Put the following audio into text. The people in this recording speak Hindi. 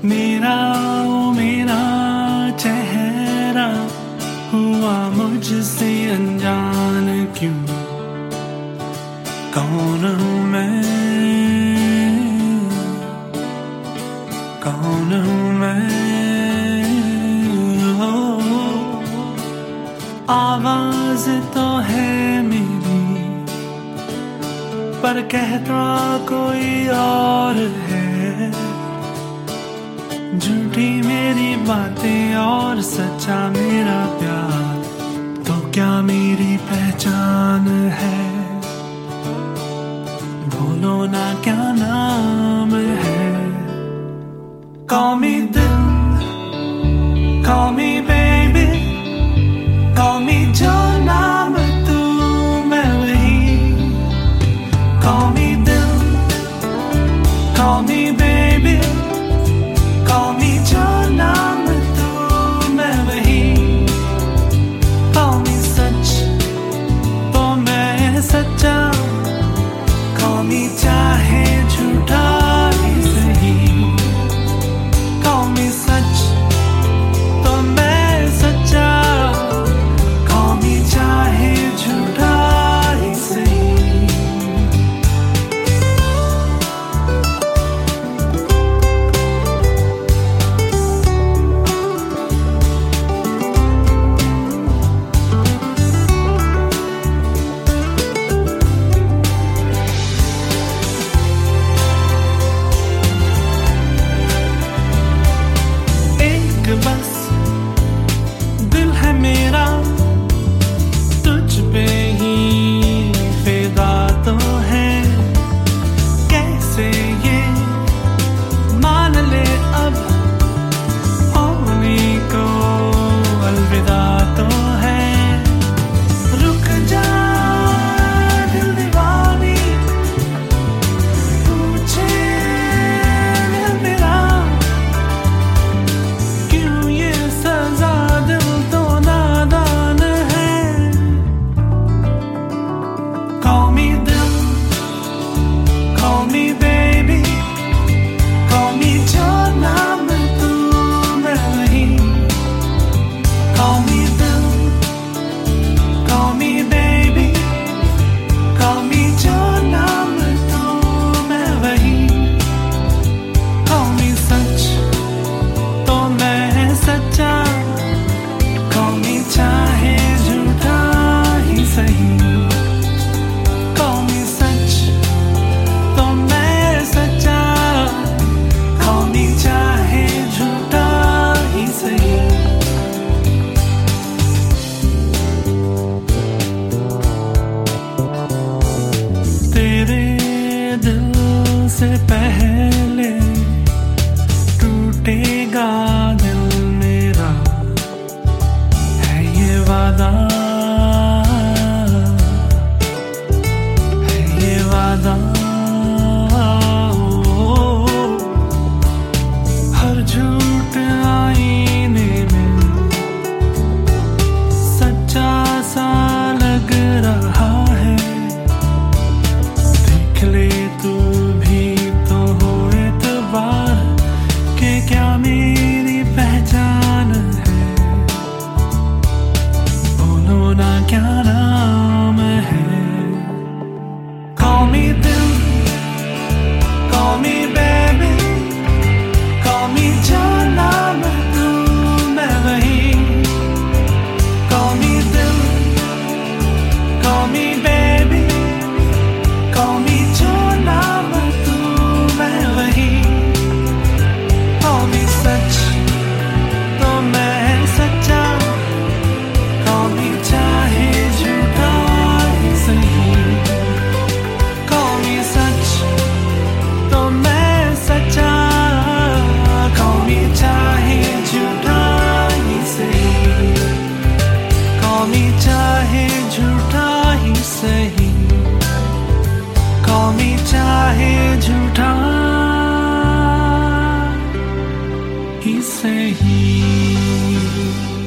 मेरा ओ मेरा चेहरा हुआ मुझसे अनजान क्यों? कौन हूँ मैं, कौन हूँ मैं? हो आवाज तो है मेरी, पर कहता कोई और है। झूठी मेरी बातें और सच्चा मेरा प्यार, तो क्या मेरी पहचान है? बोलो ना क्या नाम है? Call me दिल, call me baby, call me जो नाम तू मैं वही। Call me दिल, call me baby, call me जो नाम तू मैं वही। Call me सच तो मैं सच्चा, call me चाहे झूठा ही सही। Call me सच तो मैं सच्चा, call me चाहे झूठा ही सही। बस दिल है मेरा तुझ पे ही फिदा तो है। कैसे ये मान ले अब होने को अलविदा तो है। रुक जा दिल दीवानी, पूछे दिल मेरा से पहले टूटेगा दिल मेरा, है ये वादा, है ये वादा। हर झूठ आईने में सच्चा सा लग रहा है। देख ले तू क्या मेरी पहचान है? बोलो ना क्या नाम है? Call me दिल, call me baby, call me जो नाम तू मैं वही। Call me दिल, call me baby, call me जो नाम तू मैं वही। Call me सच तो मैं सच्चा, call me चाहे झूठा ही सही। Call me सच तो मैं सच्चा, call me चाहे झूठा ही सही। Call me चाहे झूठा ही सही, call me चाहे झूठा ही सही।